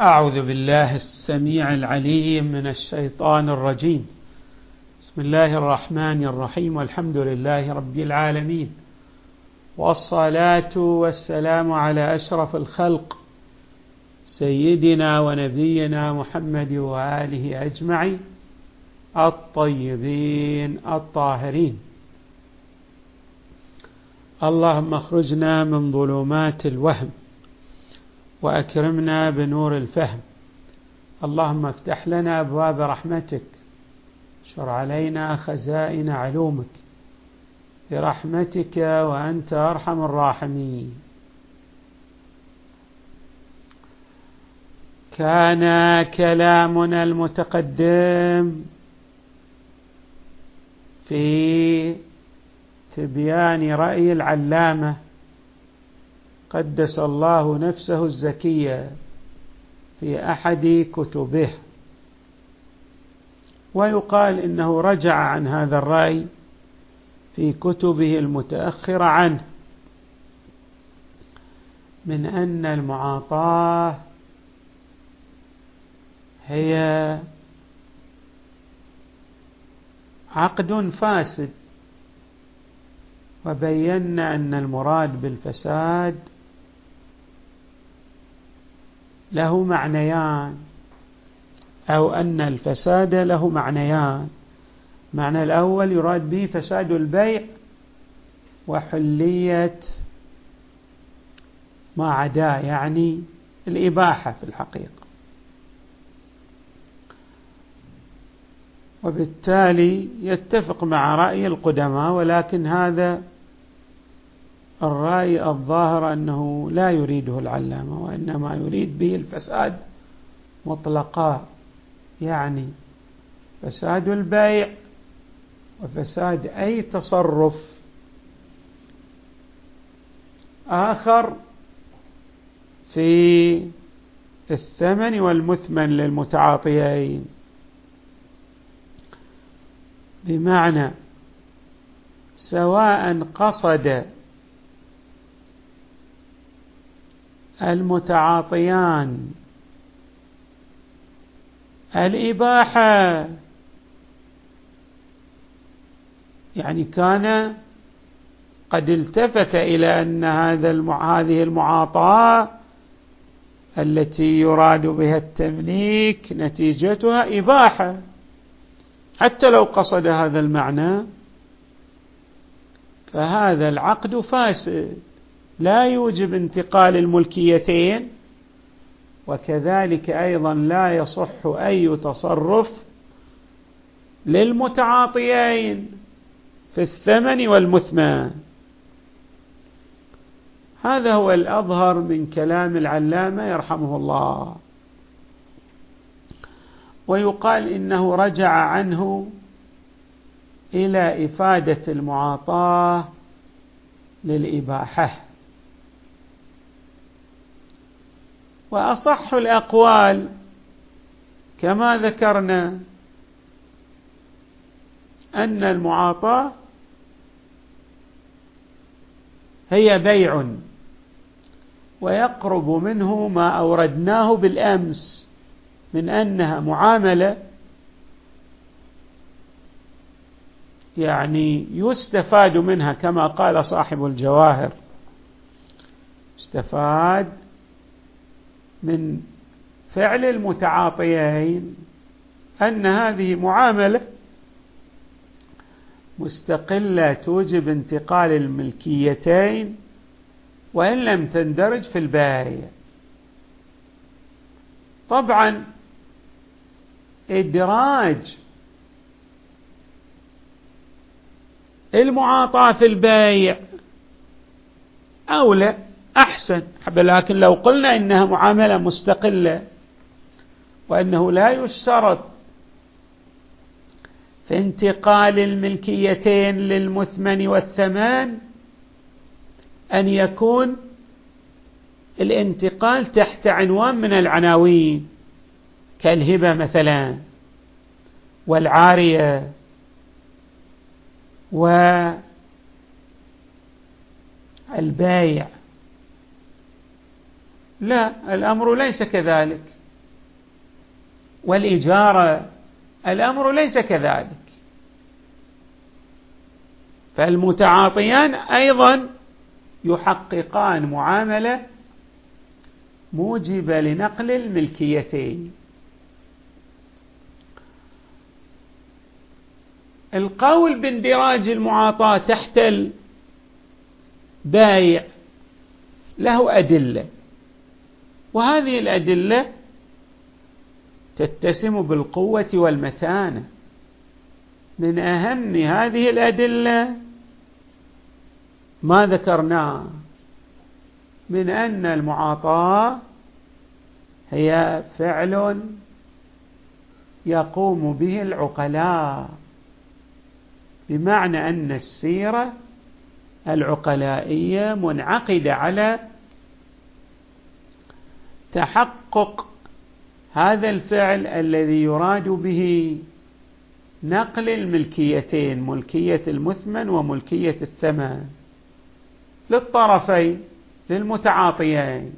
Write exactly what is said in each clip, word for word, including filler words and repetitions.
أعوذ بالله السميع العليم من الشيطان الرجيم. بسم الله الرحمن الرحيم، والحمد لله رب العالمين، والصلاة والسلام على أشرف الخلق سيدنا ونبينا محمد وآله أجمعين الطيبين الطاهرين. اللهم اخرجنا من ظلمات الوهم وأكرمنا بنور الفهم. اللهم افتح لنا أبواب رحمتك، اشر علينا خزائن علومك برحمتك وأنت أرحم الراحمين. كان كلامنا المتقدم في تبيان رأي العلامة قدس الله نفسه الزكية في أحد كتبه، ويقال إنه رجع عن هذا الرأي في كتبه المتأخرة عنه، من أن المعاطاة هي عقد فاسد، وبينا أن المراد بالفساد له معنيان، أو أن الفساد له معنيان. معنى الأول يراد به فساد البيع وحلية ما عداه، يعني الإباحة في الحقيقة، وبالتالي يتفق مع رأي القدماء، ولكن هذا الرأي الظاهر أنه لا يريده العلامة، وإنما يريد به الفساد مطلقا، يعني فساد البيع وفساد أي تصرف آخر في الثمن والمثمن للمتعاطيين، بمعنى سواء قصد المتعاطيان الإباحة، يعني كان قد التفت إلى أن هذا المع... هذه المعاطاة التي يراد بها التمليك نتيجتها إباحة، حتى لو قصد هذا المعنى فهذا العقد فاسد لا يوجب انتقال الملكيتين، وكذلك أيضا لا يصح أي تصرف للمتعاطيين في الثمن والمثمن. هذا هو الأظهر من كلام العلامة يرحمه الله، ويقال إنه رجع عنه إلى إفادة المعاطاة للإباحة. وأصح الأقوال كما ذكرنا أن المعاطاة هي بيع، ويقرب منه ما أوردناه بالأمس من أنها معاملة، يعني يستفاد منها كما قال صاحب الجواهر، يستفاد من فعل المتعاطيين أن هذه معاملة مستقلة توجب انتقال الملكيتين وإن لم تندرج في البيع. طبعا إدراج المعاطاة في البيع أولى أحسن، لكن لو قلنا إنها معاملة مستقلة وأنه لا يشترط في انتقال الملكيتين للمثمن والثمن أن يكون الانتقال تحت عنوان من العناوين كالهبة مثلا والعارية والبيع، لا، الأمر ليس كذلك. والإجارة الأمر ليس كذلك، فالمتعاطيان أيضا يحققان معاملة موجبة لنقل الملكيتين. القول باندراج المعاطاة تحت البايع له أدلة، وهذه الأدلة تتسم بالقوة والمتانة. من أهم هذه الأدلة ما ذكرناه من أن المعاطاة هي فعل يقوم به العقلاء، بمعنى أن السيرة العقلائية منعقدة على تحقق هذا الفعل الذي يراد به نقل الملكيتين، ملكية المثمن وملكية الثمن، للطرفين للمتعاطيين.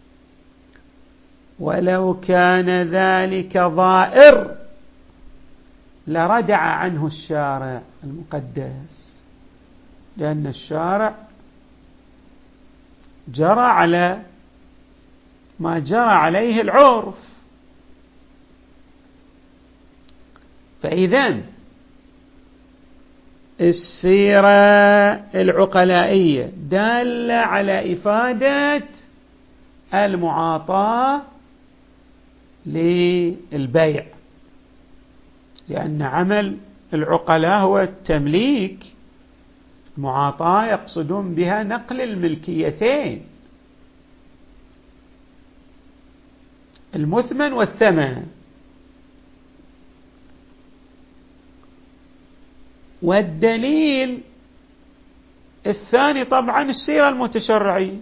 ولو كان ذلك ضائر لردع عنه الشارع المقدس، لأن الشارع جرى على ما جرى عليه العرف. فإذن السيرة العقلائية دالة على إفادة المعاطاة للبيع، لأن عمل العقلاء هو التمليك. المعاطاة يقصدون بها نقل الملكيتين، المثمن والثمن. والدليل الثاني طبعا السيرة المتشرعية،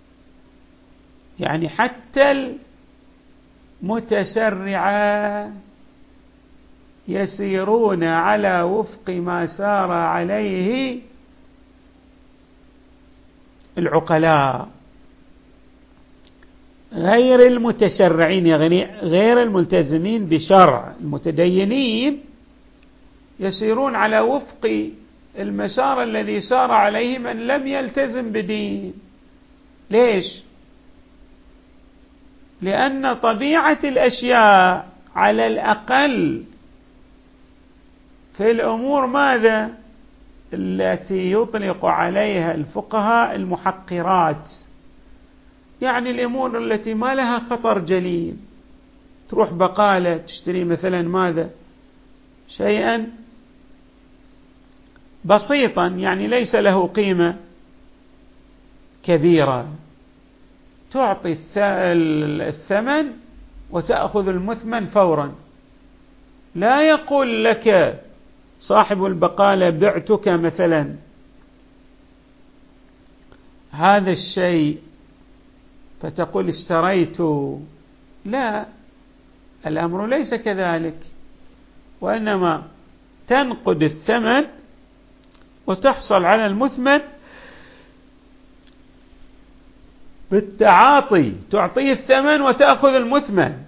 يعني حتى المتشرعة يسيرون على وفق ما سار عليه العقلاء، غير المتشرعين يعني غير الملتزمين بشرع. المتدينين يسيرون على وفق المسار الذي سار عليه من لم يلتزم بدين. ليش؟ لأن طبيعة الأشياء على الأقل في الأمور ماذا؟ التي يطلق عليها الفقهاء المحقرات، يعني الأمور التي ما لها خطر جليل. تروح بقالة تشتري مثلا ماذا؟ شيئا بسيطا يعني ليس له قيمة كبيرة، تعطي الثمن وتأخذ المثمن فورا. لا يقول لك صاحب البقالة بعتك مثلا هذا الشيء فتقول اشتريت. لا، الأمر ليس كذلك، وإنما تنقد الثمن وتحصل على المثمن بالتعاطي، تعطيه الثمن وتأخذ المثمن.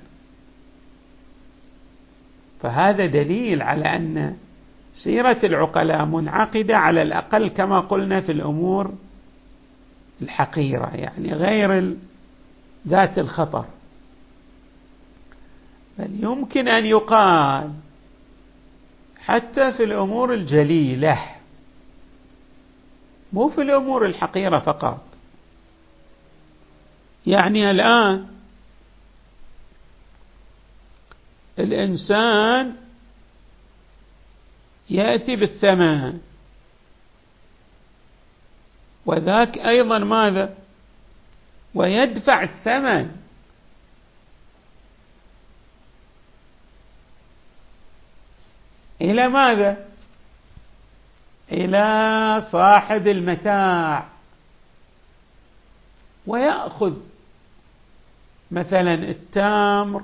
فهذا دليل على أن سيرة العقلاء منعقدة على الأقل كما قلنا في الأمور الحقيرة، يعني غير ذات الخطر. بل يمكن أن يقال حتى في الأمور الجليلة، مو في الأمور الحقيرة فقط. يعني الآن الإنسان يأتي بالثمن، وذاك أيضا ماذا؟ ويدفع الثمن. إلى ماذا؟ إلى صاحب المتاع، ويأخذ مثلا التمر،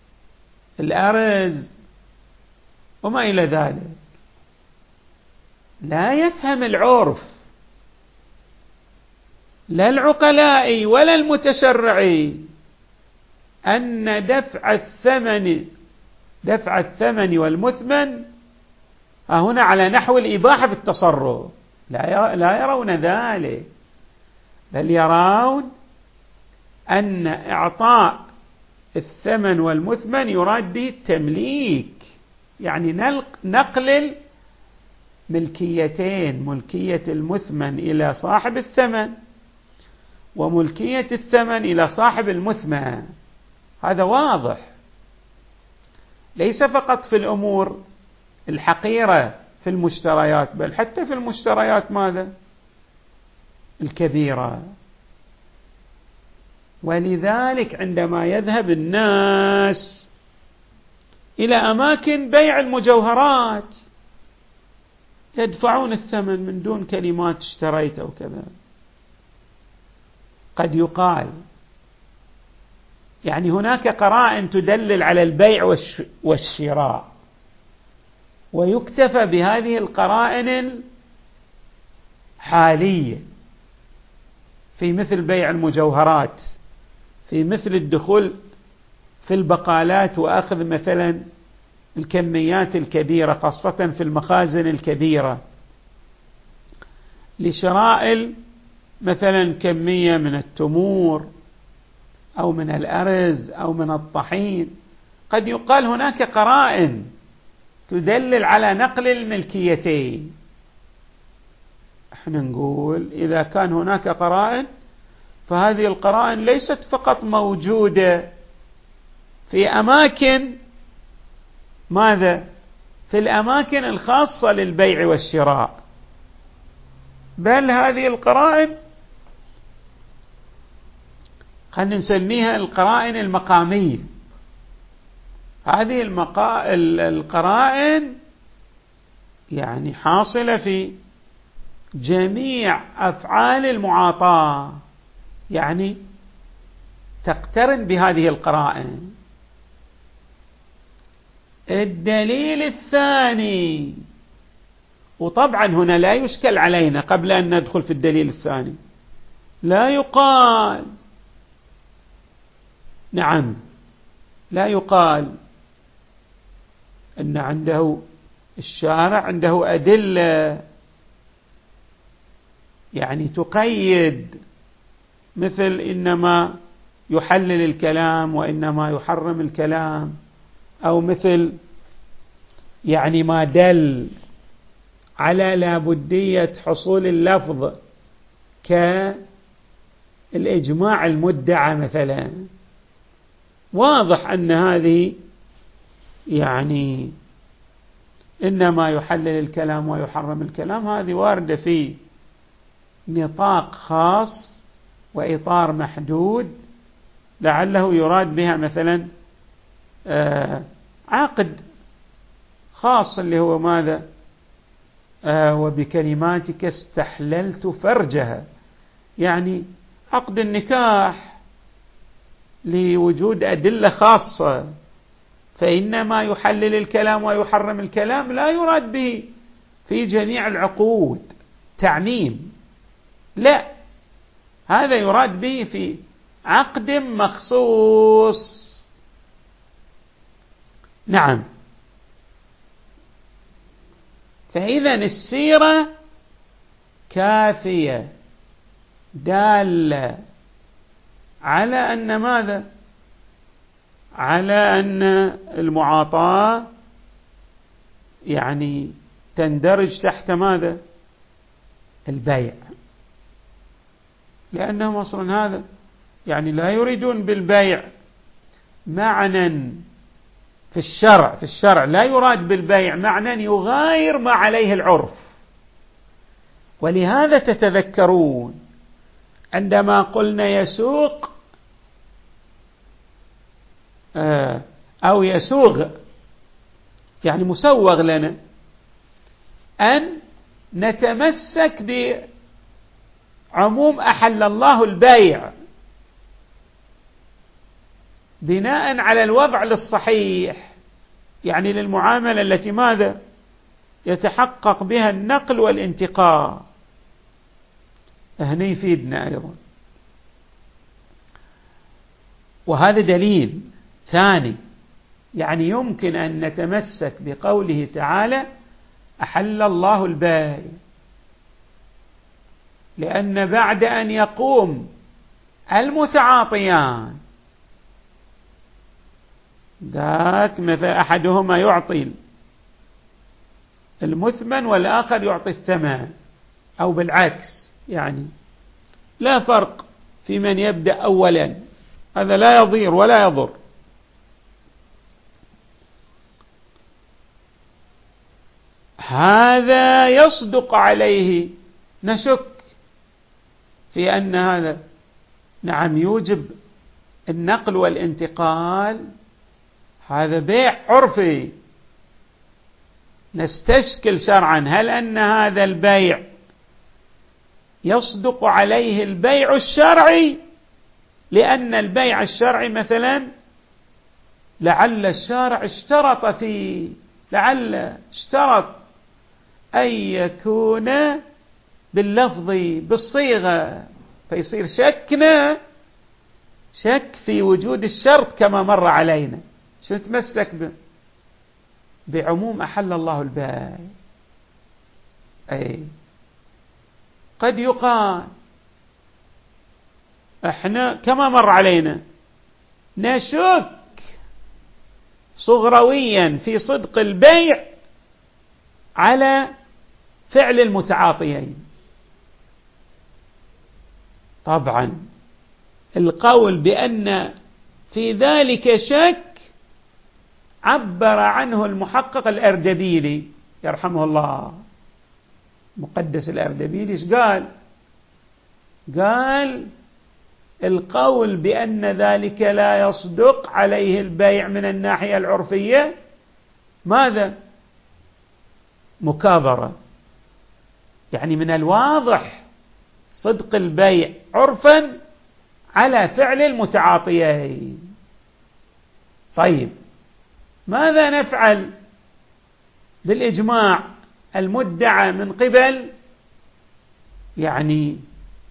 الأرز وما إلى ذلك. لا يفهم العرف، لا العقلاء ولا المتشرعي، أن دفع الثمن دفع الثمن والمثمن هنا على نحو الإباحة في التصرف، لا يرون ذلك، بل يرون أن إعطاء الثمن والمثمن يراد به التمليك، يعني نقل الملكيتين، ملكية المثمن إلى صاحب الثمن وملكية الثمن إلى صاحب المثمن. هذا واضح، ليس فقط في الأمور الحقيرة في المشتريات، بل حتى في المشتريات ماذا؟ الكبيرة. ولذلك عندما يذهب الناس إلى أماكن بيع المجوهرات يدفعون الثمن من دون كلمات اشتريت أو كذا. قد يقال يعني هناك قرائن تدلل على البيع والشراء، ويكتفى بهذه القرائن الحالية في مثل بيع المجوهرات، في مثل الدخول في البقالات وأخذ مثلا الكميات الكبيرة خاصة في المخازن الكبيرة لشراء مثلا كمية من التمور أو من الأرز أو من الطحين. قد يقال هناك قرائن تدلل على نقل الملكيتين. احنا نقول إذا كان هناك قرائن فهذه القرائن ليست فقط موجودة في أماكن ماذا؟ في الأماكن الخاصة للبيع والشراء، بل هذه القرائن خلينا نسميها القرائن المقامية. هذه المقا... القرائن يعني حاصلة في جميع أفعال المعاطاة، يعني تقترن بهذه القرائن. الدليل الثاني، وطبعا هنا لا يشكل علينا قبل أن ندخل في الدليل الثاني، لا يقال نعم لا يقال أن عنده الشارع عنده أدلة يعني تقيد، مثل إنما يحلل الكلام وإنما يحرم الكلام، أو مثل يعني ما دل على لابدية حصول اللفظ كالإجماع المدعى مثلا. واضح أن هذه يعني إنما يحلل الكلام ويحرم الكلام هذه واردة في نطاق خاص وإطار محدود، لعله يراد بها مثلا آه عقد خاص اللي هو ماذا؟ آه وبكلماتك استحللت فرجها، يعني عقد النكاح لوجود أدلة خاصة. فإنما يحلل الكلام ويحرم الكلام لا يراد به في جميع العقود تعميم، لا، هذا يراد به في عقد مخصوص. نعم، فإذا السيرة كافية دالة على أن ماذا؟ على أن المعاطاة يعني تندرج تحت ماذا؟ البيع، لأنهم أصلا هذا يعني لا يريدون بالبيع معنى في الشرع، في الشرع لا يراد بالبيع معنى يغاير ما عليه العرف. ولهذا تتذكرون عندما قلنا يسوق أو يسوغ يعني مسوغ لنا أن نتمسك بعموم أحل الله البيع بناء على الوضع الصحيح، يعني للمعاملة التي ماذا؟ يتحقق بها النقل والانتقال. هنا يفيدنا أيضا، وهذا دليل ثاني يعني يمكن أن نتمسك بقوله تعالى أحل الله البيع، لأن بعد أن يقوم المتعاطيان ذاك مثلا أحدهما يعطي المثمن والآخر يعطي الثمن أو بالعكس، يعني لا فرق في من يبدأ أولا، هذا لا يضير ولا يضر. هذا يصدق عليه، نشك في أن هذا نعم يوجب النقل والانتقال، هذا بيع عرفي نستشكل شرعا هل أن هذا البيع يصدق عليه البيع الشرعي، لأن البيع الشرعي مثلا لعل الشارع اشترط فيه، لعل اشترط أن يكون باللفظ بالصيغة، فيصير شكنا شك في وجود الشرط كما مر علينا، شو نتمسك به بعموم أحل الله البيع. أي قد يقال احنا كما مر علينا نشك صغرويا في صدق البيع على فعل المتعاطيين. طبعا القول بأن في ذلك شك عبر عنه المحقق الأردبيلي يرحمه الله، مقدس الأردبيلي، ايش قال؟ قال القول بأن ذلك لا يصدق عليه البيع من الناحية العرفية ماذا؟ مكابرة، يعني من الواضح صدق البيع عرفا على فعل المتعاطيين. طيب ماذا نفعل بالإجماع المدعى من قبل يعني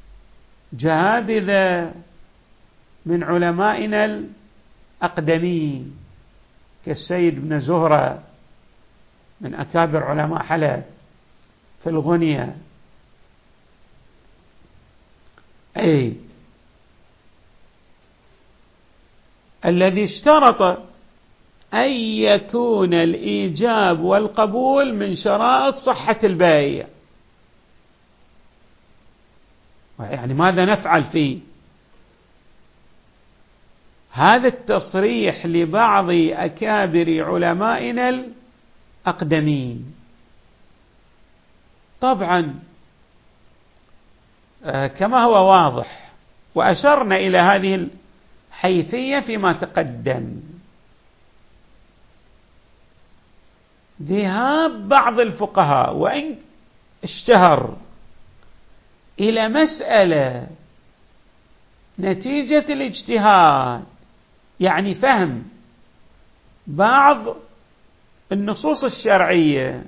جهابذة من علمائنا الأقدمين كالسيد بن زهرة من أكابر علماء حلب في الغنية؟ أي الذي اشترط أن يكون الإيجاب والقبول من شرائط صحة البيع. يعني ماذا نفعل فيه هذا التصريح لبعض أكابر علمائنا الأقدمين؟ طبعا كما هو واضح وأشرنا إلى هذه الحيثية فيما تقدم، ذهاب بعض الفقهاء وإن اشتهر إلى مسألة نتيجة الاجتهاد، يعني فهم بعض النصوص الشرعية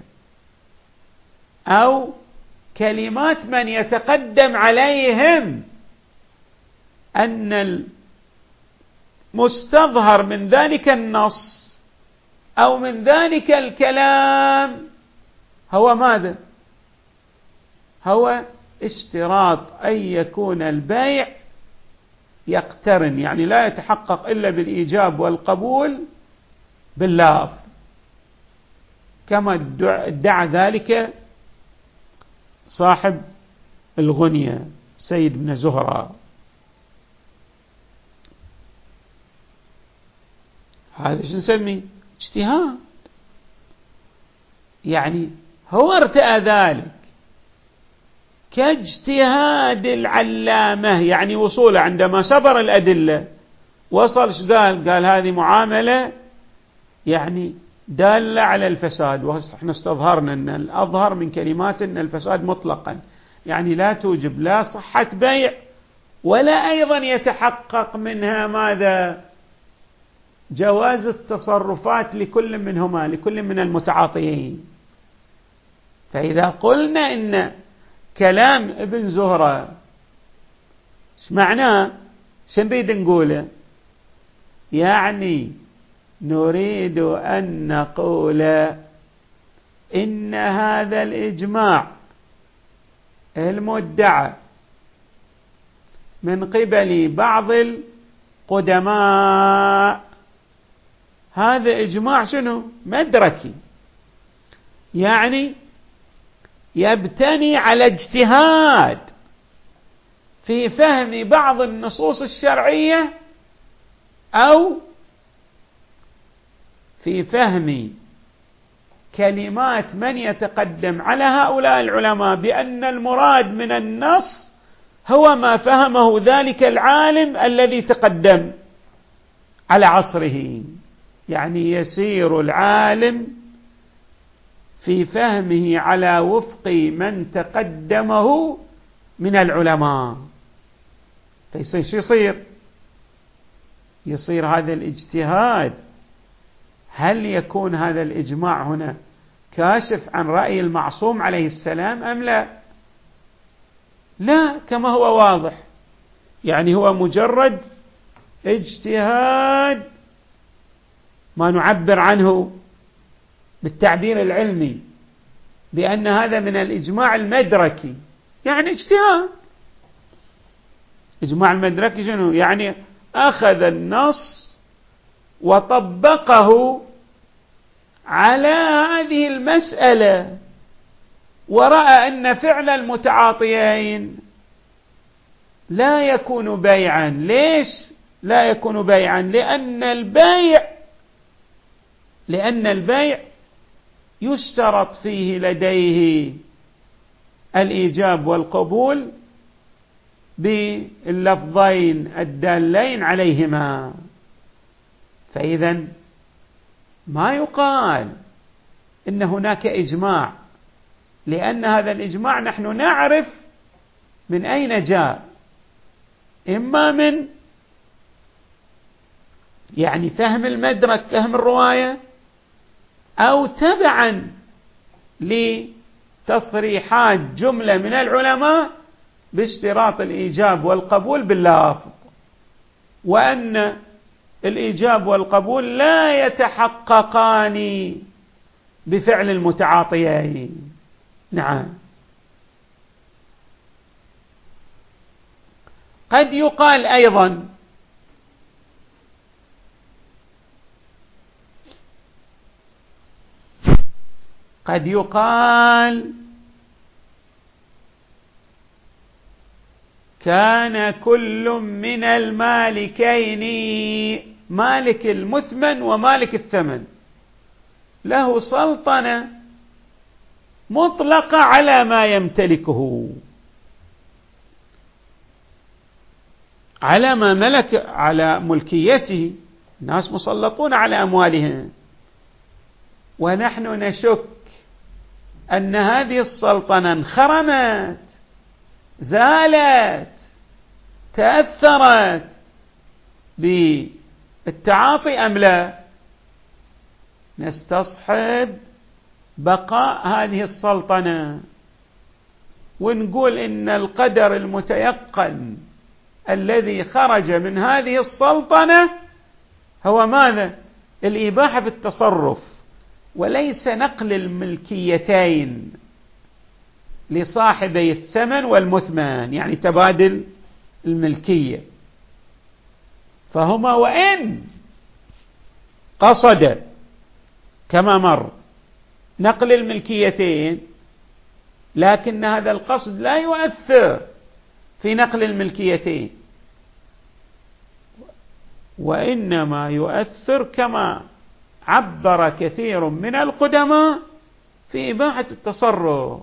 أو كلمات من يتقدم عليهم أن المستظهر من ذلك النص أو من ذلك الكلام هو ماذا؟ هو اشتراط أن يكون البيع يقترن، يعني لا يتحقق إلا بالإيجاب والقبول باللفظ، كما ادعى ذلك صاحب الغنية سيد بن زهرة. هذا شو نسميه؟ اجتهاد، يعني هو ارتأى ذلك كاجتهاد العلامة، يعني وصوله عندما سبر الأدلة وصل ايش قال؟ قال هذه معاملة يعني دالة على الفساد، واحنا استظهرنا أن الأظهر من كلمات أن الفساد مطلقا يعني لا توجب لا صحة بيع ولا أيضا يتحقق منها ماذا؟ جواز التصرفات لكل منهما، لكل من المتعاطيين. فإذا قلنا إن كلام ابن زهرة ايش معناه؟ شو نريد نقوله؟ يعني نريد أن نقول إن هذا الإجماع المدعى من قبل بعض القدماء هذا إجماع شنو؟ مدركي، يعني يبتني على اجتهاد في فهم بعض النصوص الشرعية أو في فهم كلمات من يتقدم على هؤلاء العلماء بأن المراد من النص هو ما فهمه ذلك العالم الذي تقدم على عصره. يعني يسير العالم في فهمه على وفق من تقدمه من العلماء، فيصير شو يصير؟ يصير هذا الاجتهاد. هل يكون هذا الإجماع هنا كاشف عن رأي المعصوم عليه السلام أم لا؟ لا، كما هو واضح، يعني هو مجرد اجتهاد ما نعبر عنه بالتعبير العلمي بأن هذا من الإجماع المدركي، يعني اجتهاد. إجماع المدركي شنو؟ يعني أخذ النص وطبقه على هذه المسألة ورأى أن فعل المتعاطيين لا يكون بيعا. ليش لا يكون بيعا؟ لأن البيع لأن البيع يشترط فيه لديه الإيجاب والقبول باللفظين الدالين عليهما. فإذا ما يقال إن هناك إجماع، لأن هذا الإجماع نحن نعرف من أين جاء، إما من يعني فهم المدرك، فهم الرواية، أو تبعا لتصريحات جملة من العلماء باشتراط الإيجاب والقبول باللفظ، وأن الإيجاب والقبول لا يتحققان بفعل المتعاطيين. نعم، قد يقال أيضا قد يقال كان كل من المالكين، مالك المثمن ومالك الثمن، له سلطنة مطلقة على ما يمتلكه، على ما ملك، على ملكيته. الناس مسلطون على أموالهم، ونحن نشك أن هذه السلطنة انخرمت، زالت، تأثرت بالتعاطي أم لا. نستصحب بقاء هذه السلطنة ونقول إن القدر المتيقن الذي خرج من هذه السلطنة هو ماذا؟ الإباحة في التصرف، وليس نقل الملكيتين لصاحبي الثمن والمثمن، يعني تبادل الملكية. فهما وإن قصد كما مر نقل الملكيتين، لكن هذا القصد لا يؤثر في نقل الملكيتين، وإنما يؤثر كما عبر كثير من القدماء في إباحة التصرف،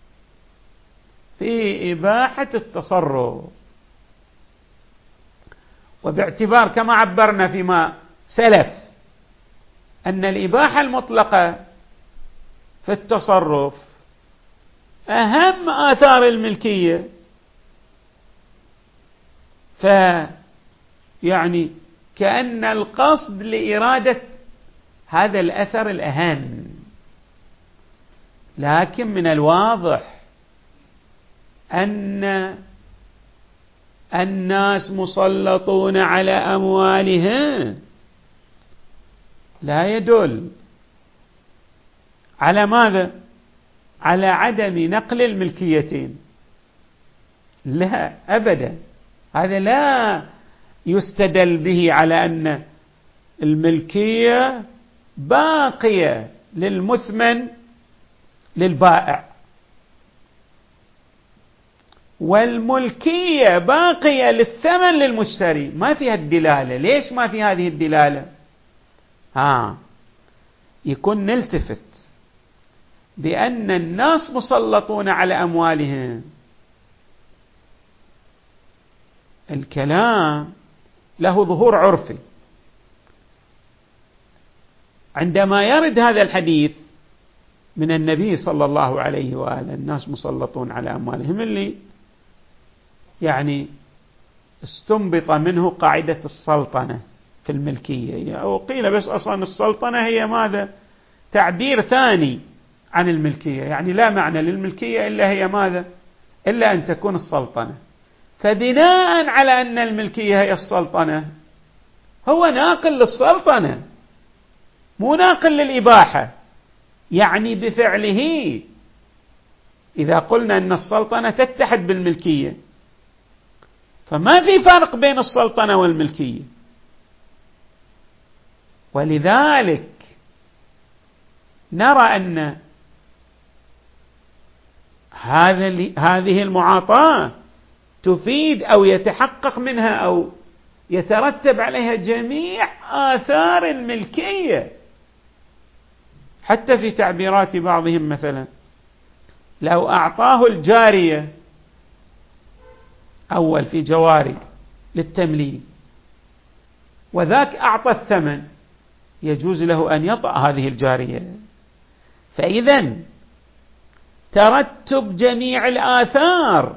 في إباحة التصرف. وباعتبار كما عبرنا فيما سلف أن الإباحة المطلقة في التصرف أهم آثار الملكية، فيعني كأن القصد لإرادة هذا الأثر الأهم. لكن من الواضح أن الناس مسلطون على أموالهم، لا يدل على ماذا؟ على عدم نقل الملكيتين، لا أبدا، هذا لا يستدل به على أن الملكية باقية للمثمن للبائع، والملكية باقية للثمن للمشتري. ما فيها الدلالة. ليش ما في هذه الدلالة؟ ها يكون نلتفت بأن الناس مسلطون على أموالهم. الكلام له ظهور عرفي. عندما يرد هذا الحديث من النبي صلى الله عليه وآله الناس مسلطون على أموالهم، اللي يعني استنبط منه قاعدة السلطنة في الملكية، أو قيل بس أصلا السلطنة هي ماذا؟ تعبير ثاني عن الملكية، يعني لا معنى للملكية إلا هي ماذا؟ إلا أن تكون السلطنة. فبناء على أن الملكية هي السلطنة، هو ناقل للسلطنة مو ناقل للإباحة. يعني بفعله إذا قلنا أن السلطنة تتحد بالملكية، فما في فرق بين السلطنة والملكية. ولذلك نرى أن هذه المعاطاة تفيد أو يتحقق منها أو يترتب عليها جميع آثار الملكية. حتى في تعبيرات بعضهم مثلا لو أعطاه الجارية أول في جواري للتمليك وذاك أعطى الثمن، يجوز له أن يطأ هذه الجارية. فإذا ترتب جميع الآثار،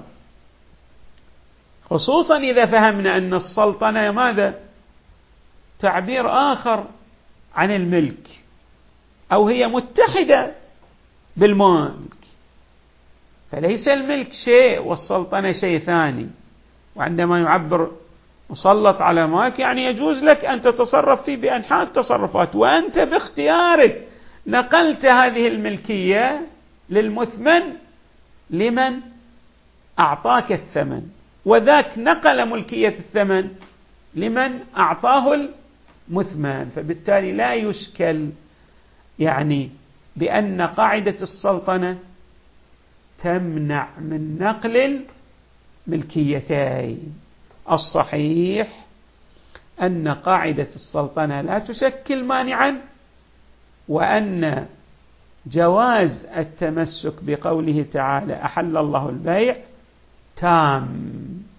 خصوصا إذا فهمنا أن السلطنة ماذا؟ تعبير آخر عن الملك، أو هي متحدة بالملك، فليس الملك شيء والسلطنة شيء ثاني. وعندما يعبر مسلط على مالك يعني يجوز لك أن تتصرف فيه بأنحاء التصرفات، وأنت باختيارك نقلت هذه الملكية للمثمن لمن أعطاك الثمن، وذاك نقل ملكية الثمن لمن أعطاه المثمن. فبالتالي لا يشكل يعني بأن قاعدة السلطنة تمنع من نقل الملكيتين. الصحيح أن قاعدة السلطنة لا تشكل مانعا، وأن جواز التمسك بقوله تعالى أحل الله البيع تام،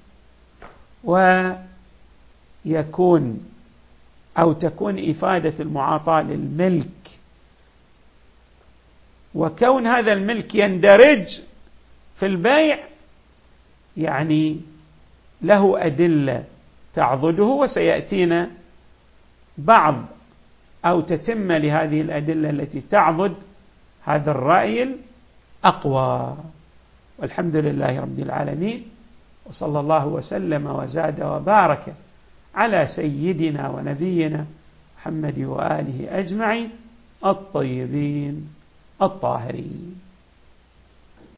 ويكون أو تكون إفادة المعاطاة للملك، وكون هذا الملك يندرج في البيع يعني له أدلة تعضده، وسيأتينا بعض أو تتم لهذه الأدلة التي تعضد هذا الرأي الأقوى. والحمد لله رب العالمين، وصلى الله وسلم وزاد وبارك على سيدنا ونبينا محمد وآله أجمعين الطيبين الطاهرين.